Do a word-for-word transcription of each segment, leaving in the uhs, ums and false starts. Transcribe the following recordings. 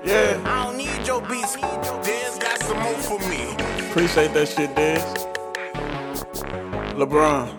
Yeah. I don't need your beats. Dez got some more for me. Appreciate that shit, Dez. LeBron.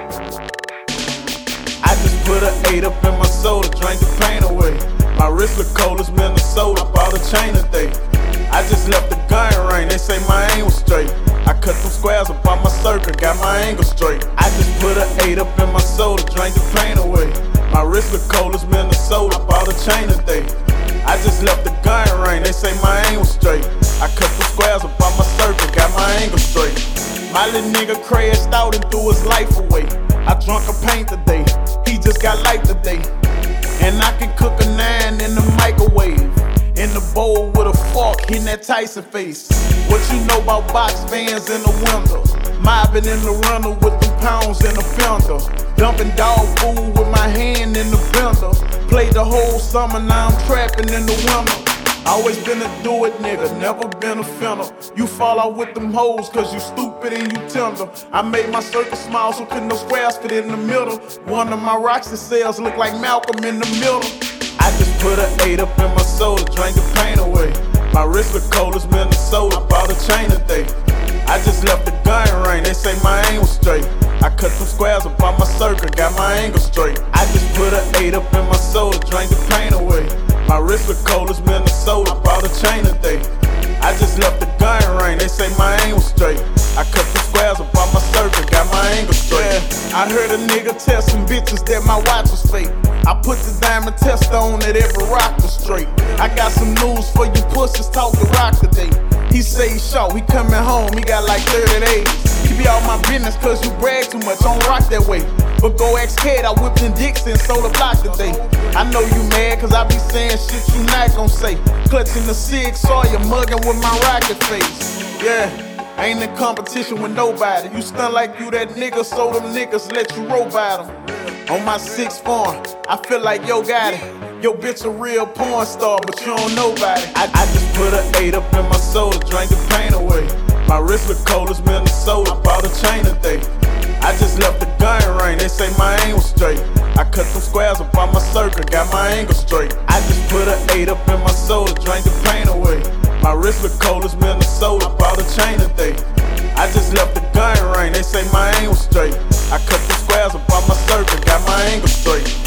I just put an eight up in my soda, drank the pain away. My wrist look cold as Minnesota, bought a chain today. I just left the gun ring, they say my aim was straight. I cut some squares up on my circle, got my angle straight. I just put an eight up in my soda, drank the pain away. My wrist look cold as Minnesota, bought a chain today. I just left the gun ring, they say my aim was straight. I cut some squares up on my circle, got my angle straight. My little nigga crashed out and threw his life away. I drunk a paint today, he just got light today. And I can cook a nine in the microwave, in the bowl with a fork, hitting that Tyson face. What you know about box fans in the window? Mobbing in the rental with them pounds in the fender. Dumping dog food with my hand in the blender. Played the whole summer, now I'm trapping in the winter. Always been a do it nigga, never been a finna. You fall out with them hoes cause you stupid and you tender. I made my circle small so couldn't no squares fit in the middle. One of my rocks that sells look like Malcolm in the middle. I just put an eight up in my soda, drank the pain away. My wrist look cold as Minnesota, bought a chain today. I just left the gun ring, they say my aim was straight. I cut some squares up on my circle, got my angle straight. I just put an eight up in my soda, drank the pain away. My wrist look cold as Minnesota, bought a chain today. I just left the gun ring, they say my aim was straight. I cut some squares up on my circle, got my angle straight. Yeah, I heard a nigga tell some bitches that my watch was fake. I put the diamond tester on that every rock was straight. I got some news for you pussies, talk to Rock today. He say he short, he coming home, he got like thirty days. He be all my business cause you brag too much, I don't rock that way. But go ask Ked, I whipped in dicks and sold a block today. I know you mad cause I be saying shit you not gon' say. Clutching the Sig Sawyer, mugging with my rocket face. Yeah, I ain't in competition with nobody. You stun like you that nigga, so them niggas let you roll by them. On my sixth form, I feel like yo got it. Yo bitch a real porn star, but you don't know about it. I, I just put an eight up in my soda, drank the pain away. My wrist look cold as Minnesota, bought a chain today. I just left the gun ring, they say my aim was straight. I cut some squares up on my circle, got my angle straight. I just put an eight up in my soda, drank the pain away. My wrist look cold as Minnesota, bought a chain today. I just left the gun ring, they say my aim was straight. I cut some squares up on my circle, got my angle straight.